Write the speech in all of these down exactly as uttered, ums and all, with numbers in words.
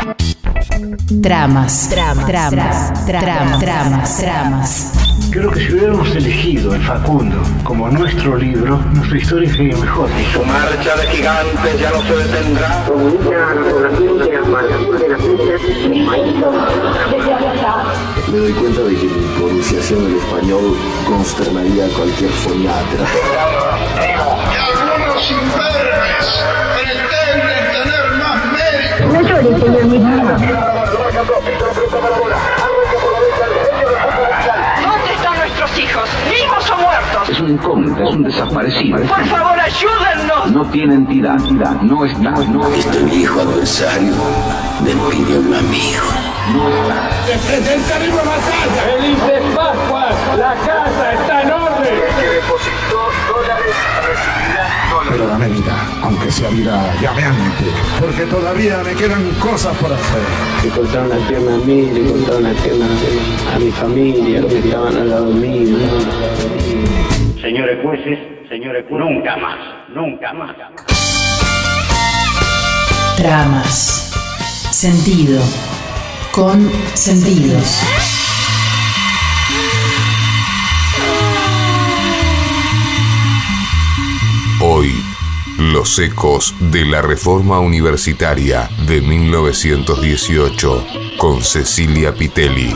Tramas, tramas, tramas, tramas, tramas, tramas. Creo que si hubiéramos elegido el Facundo como nuestro libro, nuestra historia sería mejor. Su marcha de gigantes ya no se detendrá. Me doy cuenta de que mi pronunciación del español consternaría a cualquier foniatra. Y algunos imberbes pretenden tener más mérito. No llores, señor mismo. ¿Dónde están nuestros hijos? ¿Vivos o muertos? Es un incógnito, es un desaparecido. Por favor, ayúdennos. No tiene entidad, entidad, no está, no está. Este viejo adversario me moriría un amigo. No está. ¡Se presenta viva batalla! ¡Feliz de Pascua! ¡La casa está en orden! Que depositó dólares recibirá dólares. Pero dame vida, aunque sea vida llameante, porque todavía me quedan cosas por hacer. Le cortaron la pierna a mí, le cortaron la pierna a mi familia, los que estaban al lado mío. Señores jueces, señores jueces, nunca más, nunca más. Tramas. Sentido. Con sentidos. Hoy, los ecos de la Reforma Universitaria de mil novecientos dieciocho con Cecilia Pitelli.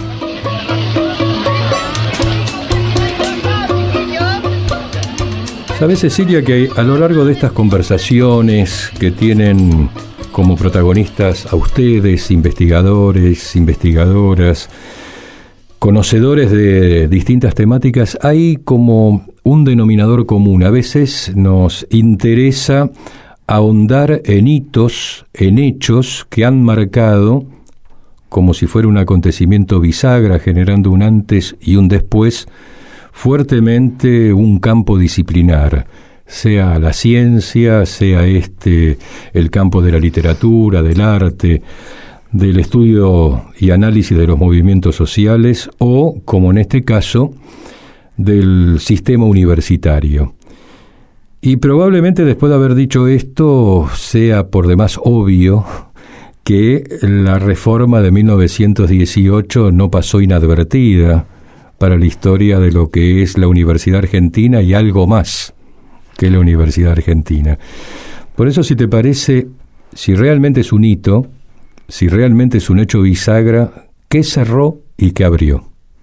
¿Sabes, Cecilia, que a lo largo de estas conversaciones que tienen como protagonistas a ustedes, investigadores, investigadoras, conocedores de distintas temáticas, hay como un denominador común? A veces nos interesa ahondar en hitos, en hechos que han marcado, como si fuera un acontecimiento bisagra, generando un antes y un después, fuertemente un campo disciplinar, sea la ciencia, sea este el campo de la literatura, del arte, del estudio y análisis de los movimientos sociales, o, como en este caso, del sistema universitario. Y probablemente después de haber dicho esto, sea por demás obvio que la reforma de mil novecientos dieciocho no pasó inadvertida para la historia de lo que es la Universidad Argentina y algo más que la Universidad Argentina. Por eso, si te parece, si realmente es un hito, si realmente es un hecho bisagra, ¿qué cerró y qué abrió?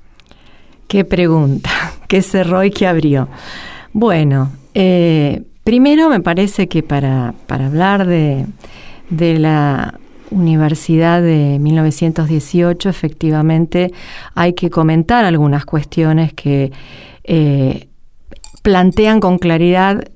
Qué pregunta, ¿qué cerró y qué abrió? Bueno, eh, primero me parece que para, para hablar de, de la Universidad de mil novecientos dieciocho, efectivamente hay que comentar algunas cuestiones que eh, plantean con claridad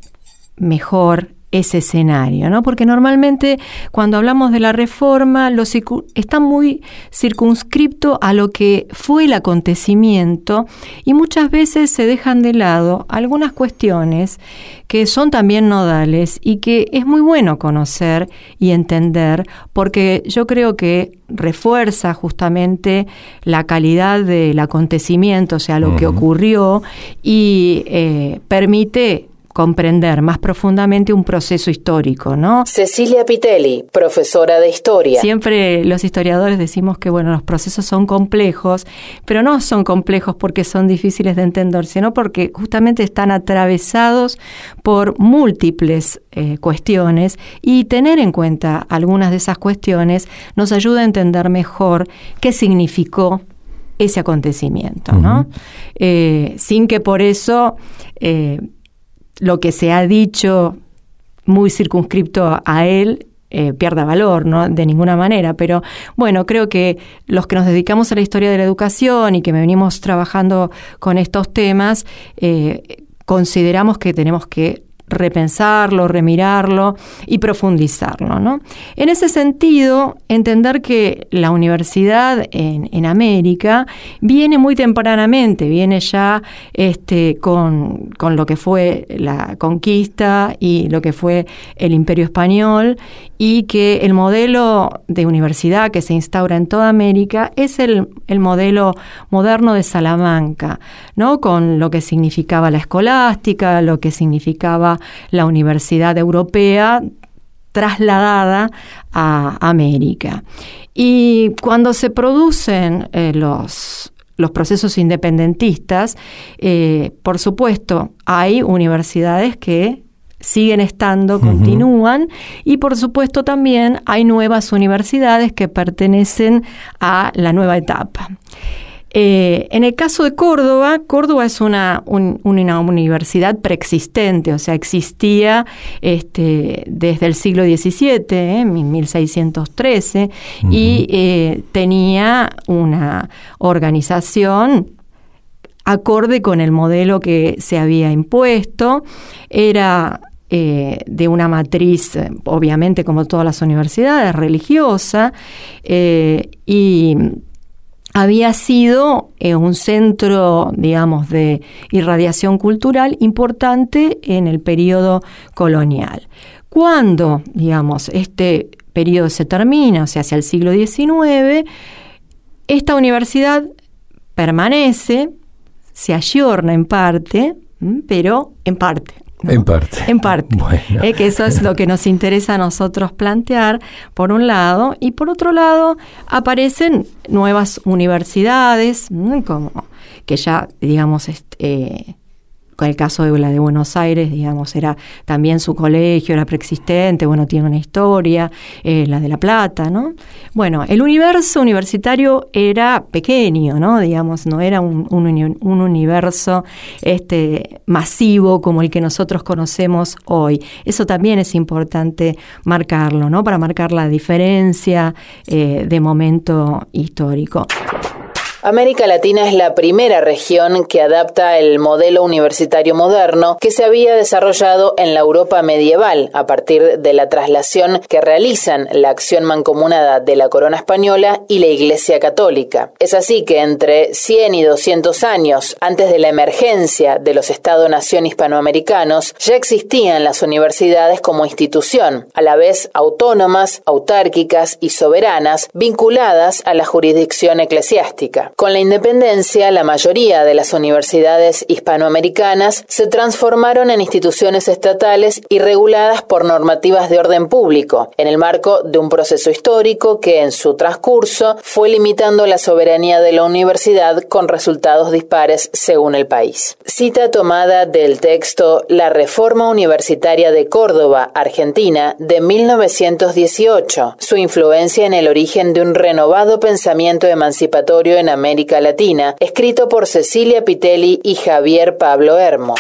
mejor ese escenario, ¿no? Porque normalmente cuando hablamos de la reforma lo circu- está muy circunscripto a lo que fue el acontecimiento y muchas veces se dejan de lado algunas cuestiones que son también nodales y que es muy bueno conocer y entender, porque yo creo que refuerza justamente la calidad del acontecimiento, o sea, lo uh-huh. que ocurrió, y eh, permite comprender más profundamente un proceso histórico, ¿no? Cecilia Pitelli, profesora de historia. Siempre los historiadores decimos que, bueno, los procesos son complejos, pero no son complejos porque son difíciles de entender, sino porque justamente están atravesados por múltiples eh, cuestiones, y tener en cuenta algunas de esas cuestiones nos ayuda a entender mejor qué significó ese acontecimiento, ¿no? Uh-huh. Eh, sin que por eso Eh, lo que se ha dicho muy circunscripto a él eh, pierda valor, ¿no? De ninguna manera. Pero bueno, creo que los que nos dedicamos a la historia de la educación y que venimos trabajando con estos temas, eh, consideramos que tenemos que repensarlo, remirarlo y profundizarlo, ¿no? En ese sentido, entender que la universidad en, en América viene muy tempranamente, viene ya este, con, con lo que fue la conquista y lo que fue el Imperio Español, y que el modelo de universidad que se instaura en toda América es el, el modelo moderno de Salamanca, ¿no? Con lo que significaba la escolástica, lo que significaba la universidad europea, trasladada a América. Y cuando se producen eh, los, los procesos independentistas, eh, por supuesto, hay universidades que siguen estando, uh-huh. continúan, y por supuesto también hay nuevas universidades que pertenecen a la nueva etapa. Eh, en el caso de Córdoba, Córdoba es una, un, una universidad preexistente, o sea, existía este, desde el siglo diecisiete, eh, mil seiscientos trece, uh-huh. y eh, tenía una organización acorde con el modelo que se había impuesto. Era eh, de una matriz, eh, obviamente como todas las universidades, religiosa, eh, y había sido eh, un centro, digamos, de irradiación cultural importante en el periodo colonial. Cuando, digamos, este periodo se termina, o sea, hacia el siglo diecinueve, esta universidad permanece, se ayorna en parte, pero en parte. ¿no? En parte. En parte. Bueno. Eh, que eso es lo que nos interesa a nosotros plantear, por un lado. Y por otro lado, aparecen nuevas universidades, como que ya, digamos, este, eh, con el caso de la de Buenos Aires, digamos, era también su colegio, era preexistente, bueno, tiene una historia, eh, la de La Plata, ¿no? Bueno, el universo universitario era pequeño, ¿no? Digamos, no era un, un, un universo este, masivo como el que nosotros conocemos hoy. Eso también es importante marcarlo, ¿no? Para marcar la diferencia eh, de momento histórico. América Latina es la primera región que adapta el modelo universitario moderno que se había desarrollado en la Europa medieval a partir de la traslación que realizan la acción mancomunada de la corona española y la Iglesia católica. Es así que entre cien y doscientos años antes de la emergencia de los Estado-nación hispanoamericanos ya existían las universidades como institución, a la vez autónomas, autárquicas y soberanas, vinculadas a la jurisdicción eclesiástica. Con la independencia, la mayoría de las universidades hispanoamericanas se transformaron en instituciones estatales y reguladas por normativas de orden público, en el marco de un proceso histórico que en su transcurso fue limitando la soberanía de la universidad con resultados dispares según el país. Cita tomada del texto La Reforma Universitaria de Córdoba, Argentina, de mil novecientos dieciocho, su influencia en el origen de un renovado pensamiento emancipatorio en América Latina, escrito por Cecilia Pitelli y Javier Pablo Hermo.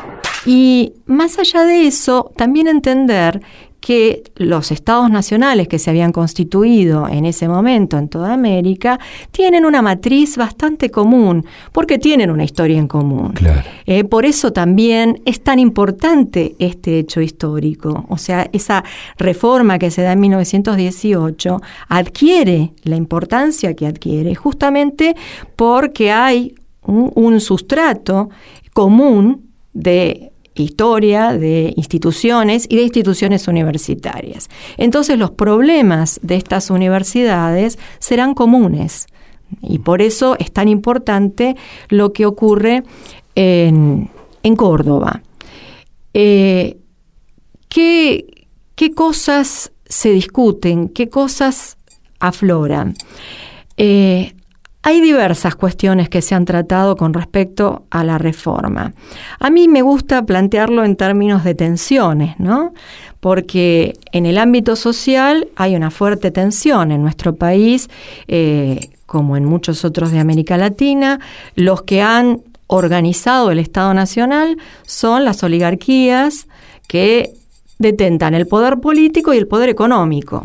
Y más allá de eso, también entender que los estados nacionales que se habían constituido en ese momento en toda América tienen una matriz bastante común, porque tienen una historia en común. Claro. Eh, por eso también es tan importante este hecho histórico. O sea, esa reforma que se da en mil novecientos dieciocho adquiere la importancia que adquiere justamente porque hay un, un sustrato común de historia, de instituciones y de instituciones universitarias. Entonces los problemas de estas universidades serán comunes y por eso es tan importante lo que ocurre en, en Córdoba. Eh, ¿qué, ¿Qué cosas se discuten? ¿Qué cosas afloran? Eh, Hay diversas cuestiones que se han tratado con respecto a la reforma. A mí me gusta plantearlo en términos de tensiones, ¿no? Porque en el ámbito social hay una fuerte tensión en nuestro país, eh, como en muchos otros de América Latina. Los que han organizado el Estado Nacional son las oligarquías que detentan el poder político y el poder económico.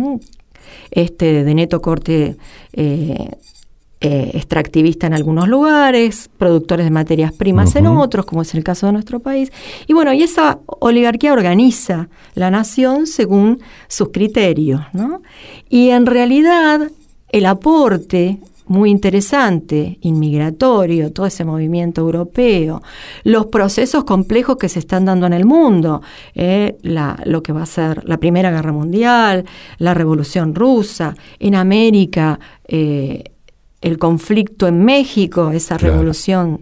Este, de neto corte eh, Eh, extractivista en algunos lugares, productores de materias primas uh-huh. en otros, como es el caso de nuestro país. Y bueno, y esa oligarquía organiza la nación según sus criterios, ¿no? Y en realidad el aporte muy interesante, inmigratorio, todo ese movimiento europeo, los procesos complejos que se están dando en el mundo, eh, la, lo que va a ser la Primera Guerra Mundial, la Revolución Rusa, en América, eh, el conflicto en México, esa claro. revolución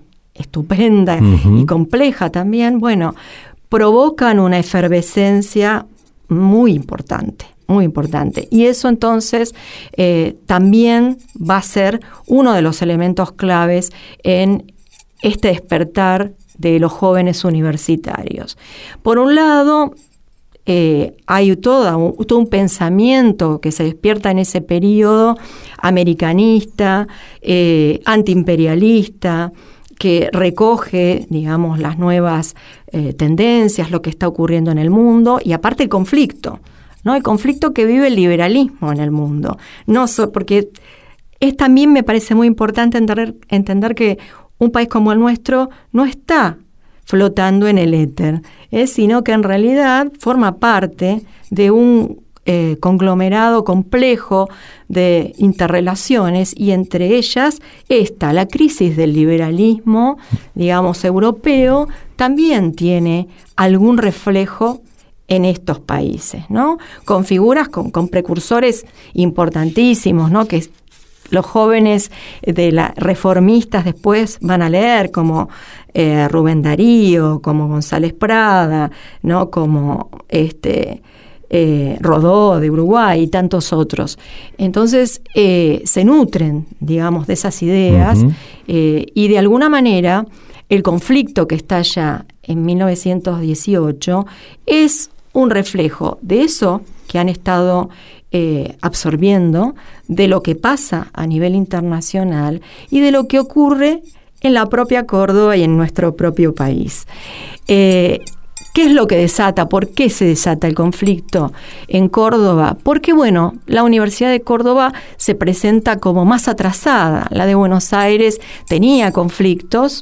estupenda uh-huh. y compleja también, bueno, provocan una efervescencia muy importante, muy importante. Y eso entonces eh, también va a ser uno de los elementos claves en este despertar de los jóvenes universitarios. Por un lado, eh, hay toda un, todo un pensamiento que se despierta en ese periodo americanista, eh, antiimperialista, que recoge, digamos, las nuevas eh, tendencias, lo que está ocurriendo en el mundo, y aparte el conflicto, ¿no? El conflicto que vive el liberalismo en el mundo. No so, porque es también, me parece muy importante entender, entender que un país como el nuestro no está flotando en el éter, ¿eh? Sino que en realidad forma parte de un eh, conglomerado complejo de interrelaciones, y entre ellas esta, la crisis del liberalismo, digamos, europeo, también tiene algún reflejo en estos países, ¿no? Con figuras, con, con precursores importantísimos, ¿no? Que los jóvenes de la reformistas después van a leer, como eh, Rubén Darío, como González Prada, ¿no? Como este eh, Rodó de Uruguay y tantos otros. Entonces eh, se nutren, digamos, de esas ideas, uh-huh. eh, y de alguna manera el conflicto que estalla en mil novecientos dieciocho es un reflejo de eso que han estado eh, absorbiendo, de lo que pasa a nivel internacional y de lo que ocurre en la propia Córdoba y en nuestro propio país. Eh, ¿Qué es lo que desata? ¿Por qué se desata el conflicto en Córdoba? Porque, bueno, la Universidad de Córdoba se presenta como más atrasada. La de Buenos Aires tenía conflictos,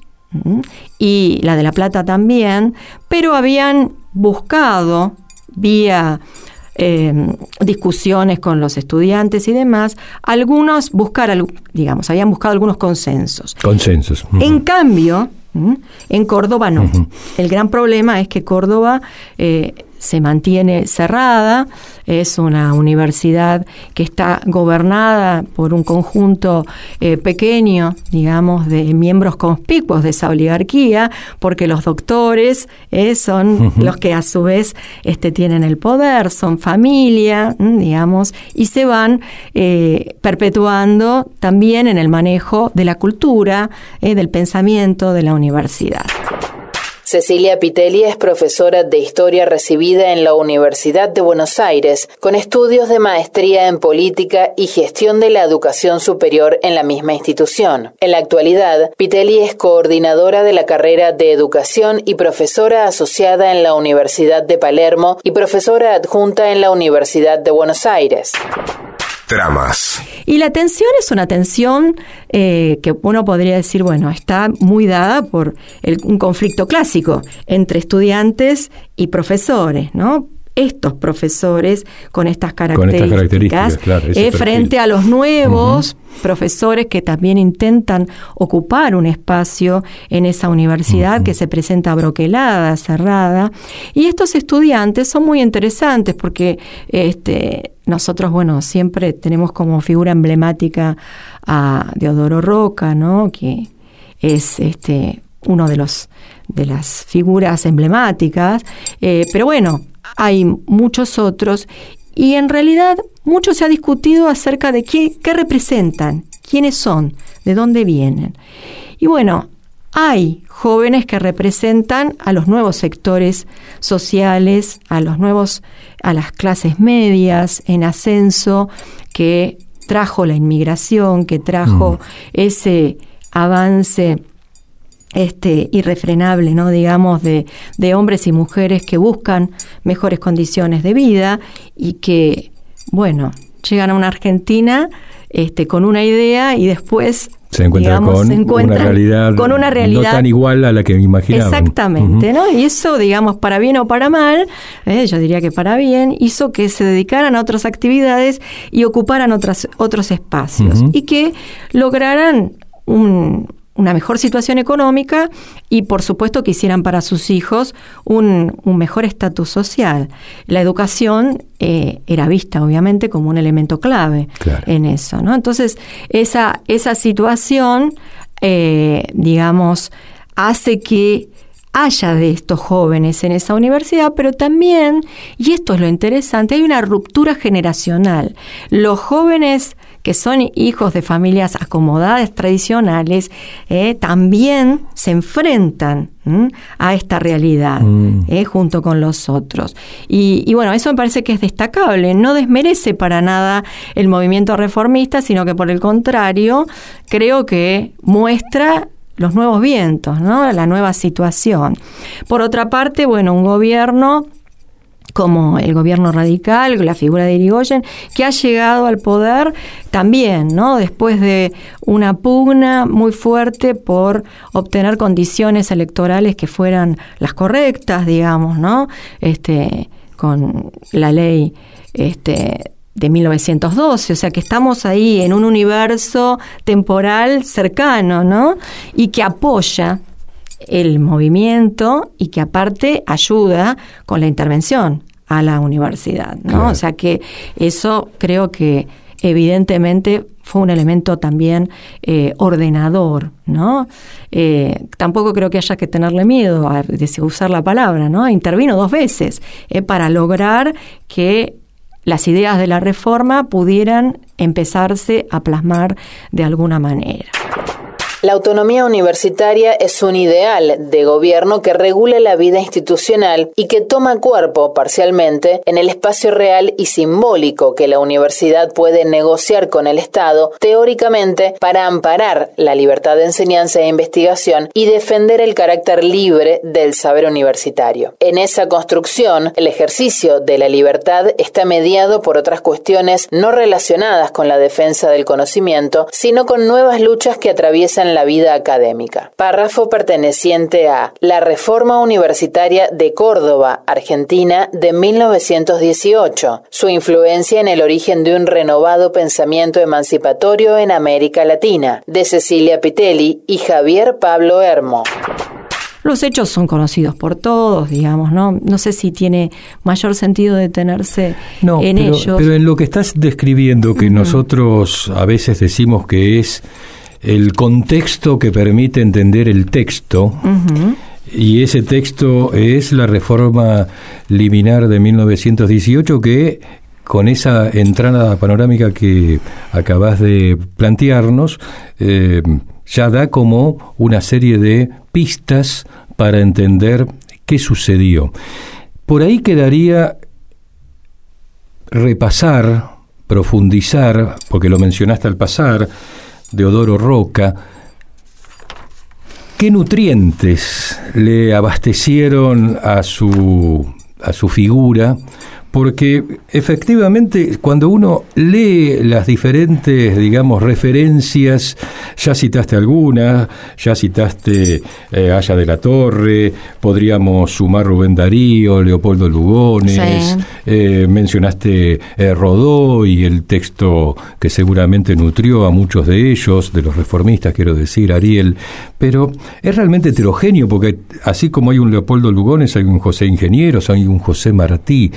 y la de La Plata también, pero habían buscado, vía eh, discusiones con los estudiantes y demás, algunos buscar, digamos, habían buscado algunos consensos. Consensos. Uh-huh. En cambio, en Córdoba no. Uh-huh. El gran problema es que Córdoba eh, se mantiene cerrada, es una universidad que está gobernada por un conjunto eh, pequeño, digamos, de miembros conspicuos de esa oligarquía, porque los doctores eh, son uh-huh. los que a su vez este, tienen el poder, son familia, digamos, y se van eh, perpetuando también en el manejo de la cultura, eh, del pensamiento de la universidad. Cecilia Pitelli es profesora de Historia recibida en la Universidad de Buenos Aires, con estudios de maestría en Política y Gestión de la Educación Superior en la misma institución. En la actualidad, Pitelli es coordinadora de la carrera de Educación y profesora asociada en la Universidad de Palermo y profesora adjunta en la Universidad de Buenos Aires. Tramas. Y la tensión es una tensión eh, que uno podría decir, bueno, está muy dada por el, un conflicto clásico entre estudiantes y profesores, ¿no? Estos profesores con estas características, con estas características claro, eh, frente a los nuevos uh-huh. profesores que también intentan ocupar un espacio en esa universidad uh-huh. que se presenta broquelada, cerrada. Y estos estudiantes son muy interesantes porque este, nosotros, bueno, siempre tenemos como figura emblemática a Deodoro Roca, ¿no? Que es este uno de los de las figuras emblemáticas, eh, pero bueno, hay muchos otros, y en realidad mucho se ha discutido acerca de qué, qué representan, quiénes son, de dónde vienen. Y bueno, hay jóvenes que representan a los nuevos sectores sociales, a los nuevos, a las clases medias en ascenso, que trajo la inmigración, que trajo mm. ese avance Este, irrefrenable, ¿no? Digamos, de, de hombres y mujeres que buscan mejores condiciones de vida y que, bueno, llegan a una Argentina este, con una idea y después se encuentran, digamos, con, se encuentran una realidad con una realidad no tan igual a la que imaginaban. Exactamente, uh-huh. ¿no? Y eso, digamos, para bien o para mal, eh, yo diría que para bien, hizo que se dedicaran a otras actividades y ocuparan otras, otros espacios uh-huh. y que lograran un una mejor situación económica y, por supuesto, que hicieran para sus hijos un, un mejor estatus social. La educación eh, era vista, obviamente, como un elemento clave claro. en eso, ¿no? Entonces, esa, esa situación, eh, digamos, hace que haya de estos jóvenes en esa universidad, pero también, y esto es lo interesante, hay una ruptura generacional. Los jóvenes que son hijos de familias acomodadas tradicionales, eh, también se enfrentan ¿m? a esta realidad, mm. eh, junto con los otros. Y, y bueno, eso me parece que es destacable. No desmerece para nada el movimiento reformista, sino que por el contrario, creo que muestra los nuevos vientos, ¿no? La nueva situación. Por otra parte, bueno, un gobierno como el gobierno radical, la figura de Irigoyen, que ha llegado al poder también, ¿no? Después de una pugna muy fuerte por obtener condiciones electorales que fueran las correctas, digamos, ¿no? Este, con la ley este, de mil novecientos doce, o sea que estamos ahí en un universo temporal cercano, ¿no? Y que apoya el movimiento y que aparte ayuda con la intervención a la universidad, ¿no? Claro. O sea que eso creo que evidentemente fue un elemento también eh, ordenador, ¿no? Eh, tampoco creo que haya que tenerle miedo a usar la palabra, ¿no? Intervino dos veces eh, para lograr que las ideas de la reforma pudieran empezarse a plasmar de alguna manera. La autonomía universitaria es un ideal de gobierno que regula la vida institucional y que toma cuerpo parcialmente en el espacio real y simbólico que la universidad puede negociar con el Estado teóricamente para amparar la libertad de enseñanza e investigación y defender el carácter libre del saber universitario. En esa construcción, el ejercicio de la libertad está mediado por otras cuestiones no relacionadas con la defensa del conocimiento, sino con nuevas luchas que atraviesan la vida académica. Párrafo perteneciente a La Reforma Universitaria de Córdoba, Argentina, de mil novecientos dieciocho. Su influencia en el origen de un renovado pensamiento emancipatorio en América Latina, de Cecilia Pitelli y Javier Pablo Hermo. Los hechos son conocidos por todos, digamos, ¿no? No sé si tiene mayor sentido detenerse no, en pero, ellos. Pero en lo que estás describiendo, que uh-huh. nosotros a veces decimos que es el contexto que permite entender el texto, uh-huh. y ese texto es la reforma liminar de mil novecientos dieciocho, que con esa entrada panorámica que acabas de plantearnos, eh, ya da como una serie de pistas para entender qué sucedió. Por ahí quedaría repasar, profundizar, porque lo mencionaste al pasar, Deodoro Roca, ¿qué nutrientes le abastecieron a su, a su figura? Porque efectivamente cuando uno lee las diferentes, digamos, referencias, ya citaste algunas, ya citaste eh, Aya de la Torre, podríamos sumar Rubén Darío, Leopoldo Lugones, sí. eh, mencionaste eh, Rodó y el texto que seguramente nutrió a muchos de ellos, de los reformistas, quiero decir, Ariel, pero es realmente heterogéneo porque así como hay un Leopoldo Lugones, hay un José Ingenieros, hay un José Martí.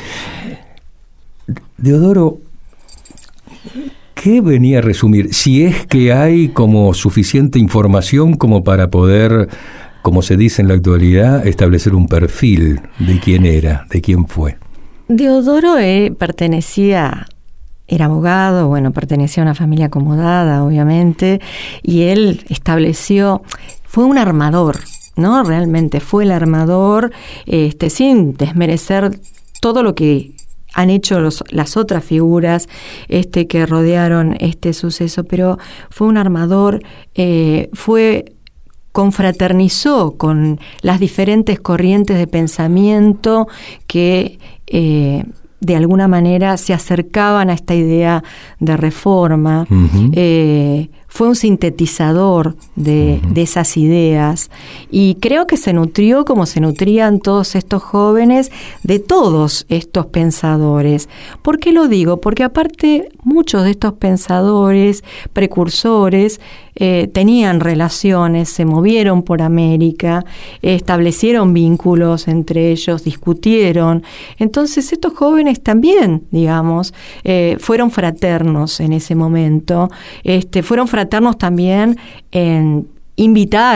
Deodoro, ¿qué venía a resumir? Si es que hay como suficiente información como para poder, como se dice en la actualidad, establecer un perfil de quién era, de quién fue. Deodoro eh, pertenecía, era abogado, bueno, pertenecía a una familia acomodada, obviamente, y él estableció, fue un armador, ¿no? Realmente fue el armador, este, sin desmerecer todo lo que han hecho los, las otras figuras este, que rodearon este suceso, pero fue un armador, eh, fue confraternizó con las diferentes corrientes de pensamiento que eh, de alguna manera se acercaban a esta idea de reforma. Uh-huh. Eh, fue un sintetizador de, uh-huh. de esas ideas y creo que se nutrió como se nutrían todos estos jóvenes de todos estos pensadores. ¿Por qué lo digo? Porque aparte muchos de estos pensadores, precursores, eh, tenían relaciones, se movieron por América, eh, establecieron vínculos entre ellos, discutieron. Entonces estos jóvenes también, digamos, eh, fueron fraternos en ese momento, este, fueron fraternos también en invitar,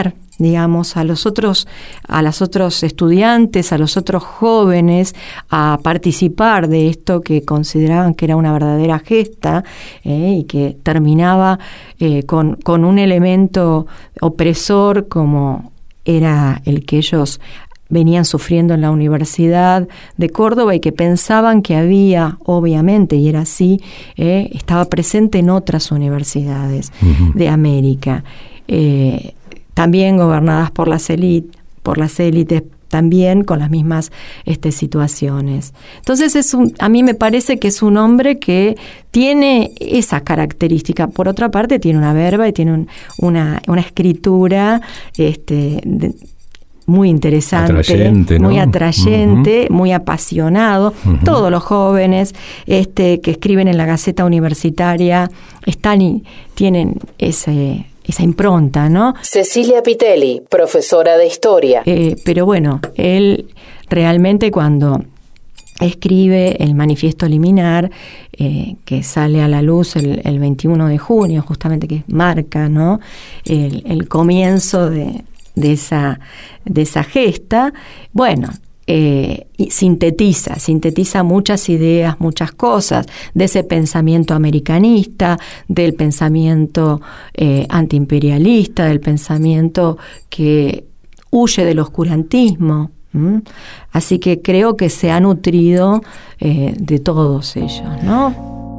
digamos, a los otros, a los otros estudiantes, a los otros jóvenes a participar de esto que consideraban que era una verdadera gesta eh, y que terminaba eh, con, con un elemento opresor como era el que ellos venían sufriendo en la Universidad de Córdoba y que pensaban que había, obviamente, y era así, eh, estaba presente en otras universidades uh-huh. de América, eh, también gobernadas por las élites, por las élites, también con las mismas este, situaciones. Entonces, es un, a mí me parece que es un hombre que tiene esa característica. Por otra parte, tiene una verba y tiene un, una, una escritura este, de, muy interesante, atrayente, ¿no? muy atrayente, uh-huh. muy apasionado. Uh-huh. Todos los jóvenes este, que escriben en la Gaceta Universitaria están y tienen ese, esa impronta, ¿no? Cecilia Pitelli, profesora de historia. Eh, pero bueno, él realmente cuando escribe el Manifiesto Liminar, eh, que sale a la luz el, el veintiuno de junio, justamente que marca, ¿no? el, el comienzo de de esa de esa gesta, bueno, eh, sintetiza, sintetiza muchas ideas, muchas cosas de ese pensamiento americanista, del pensamiento eh, antiimperialista, del pensamiento que huye del oscurantismo. ¿Mm? Así que creo que se ha nutrido eh, de todos ellos, ¿no?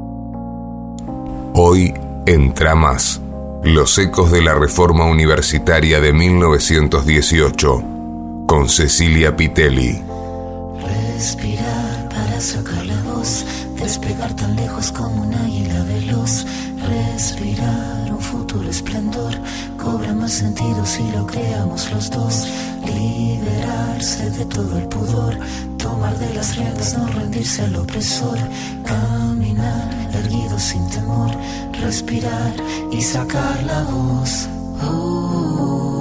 Hoy en Tramas, los ecos de la Reforma Universitaria de mil novecientos dieciocho, con Cecilia Pitelli. Respirar para sacar la voz, despegar tan lejos como un águila veloz. Respirar un futuro esplendor, cobra más sentido si lo creamos los dos. Liberarse de todo el pudor, tomar de las riendas, no rendirse al opresor. Caminar erguido sin temor, respirar y sacar la voz. Oh.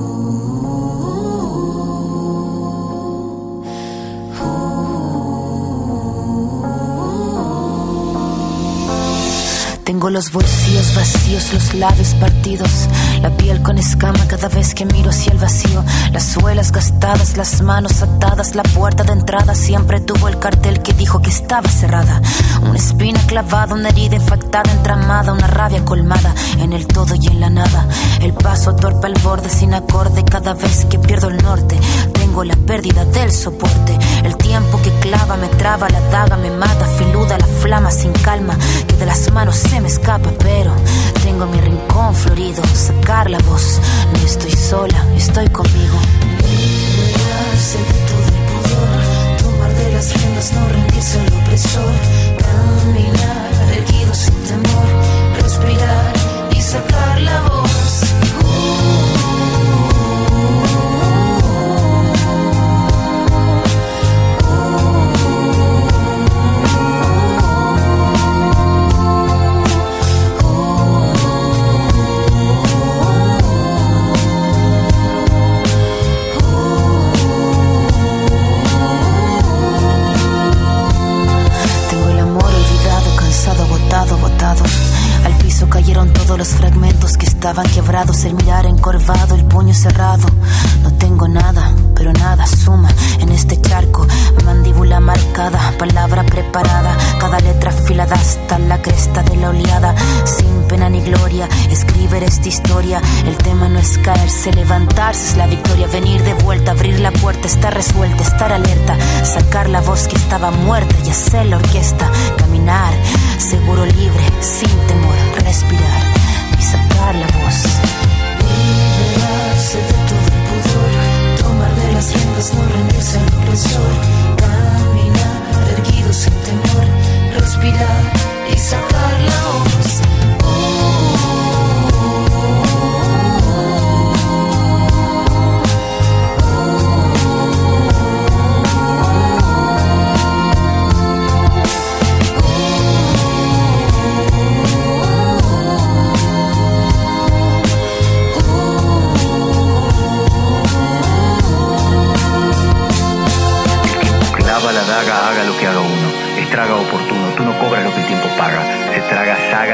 Tengo los bolsillos vacíos, los labios partidos, la piel con escama cada vez que miro hacia el vacío. Las suelas gastadas, las manos atadas, la puerta de entrada siempre tuvo el cartel que dijo que estaba cerrada. Una espina clavada, una herida infectada, entramada, una rabia colmada en el todo y en la nada. El paso torpe al borde sin acorde cada vez que pierdo el norte. Tengo la pérdida del soporte, el tiempo que clava me traba, la daga me mata, filuda la flama sin calma que de las manos se me escapa, pero tengo mi rincón florido, sacar la voz, no estoy sola, estoy conmigo. Liberarse de todo el pudor, tomar de las riendas, no rendirse al opresor. Caminar erguido sin temor, respirar y sacar la voz. Botado. Al piso cayeron todos los fragmentos que estaban quebrados, el mirar encorvado, el puño cerrado. No tengo nada, pero nada suma en este charco. Mandíbula marcada, palabra preparada, cada letra afilada hasta la cresta de la oleada. Sin pena ni gloria, escribir esta historia. El tema no es caerse, levantarse es la victoria. Venir de vuelta, abrir la puerta, estar resuelta, estar alerta, sacar la voz que estaba muerta y hacer la orquesta. Caminar, seguro, libre, sin temor, respirar y sacar la voz. Liberarse de todo el pudor, tomar de las riendas, no rendirse al opresor. Caminar erguido sin temor, respirar y sacar la voz.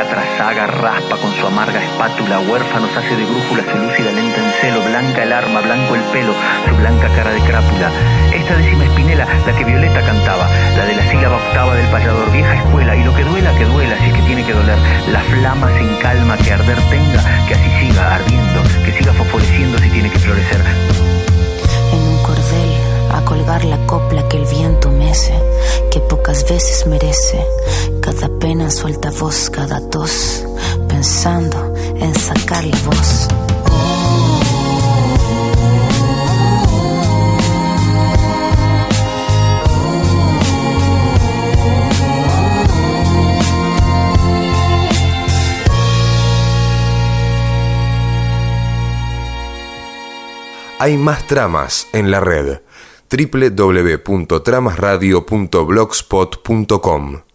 tras saga raspa con su amarga espátula, huérfanos hace de brújula, se lúcida lenta en celo, blanca el arma, blanco el pelo, su blanca cara de crápula. Esta décima espinela, la que Violeta cantaba, la de la sílaba octava del payador, vieja escuela, y lo que duela, que duela, si es que tiene que doler, la flama sin calma que arder tenga, que así siga ardiendo, que siga fosforeciendo si tiene que florecer. En un cordel a colgar la copla que el viento mece, que pocas veces merece, cada pena suelta voz, cada tos, pensando en sacar la voz. Hay más tramas en la red. doble u doble u doble u punto tramas radio punto blogspot punto com